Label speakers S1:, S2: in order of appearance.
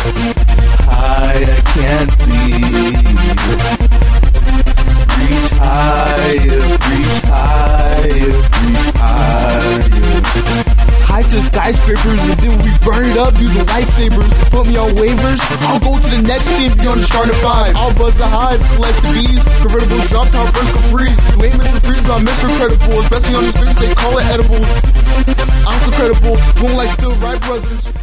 S1: High, I can't see. Reach higher, reach higher, reach higher. High to skyscrapers, and then we burn it up using lightsabers. Put me on waivers, I'll go to the next team beyond the starting five. I'll buzz a hive, collect the bees. Convertible drop top first Capri. You ain't Mr. Freeze, but I'm Mr. Credible. Especially on the streets, they call it edibles. I'm so credible, won't like the Wright brothers.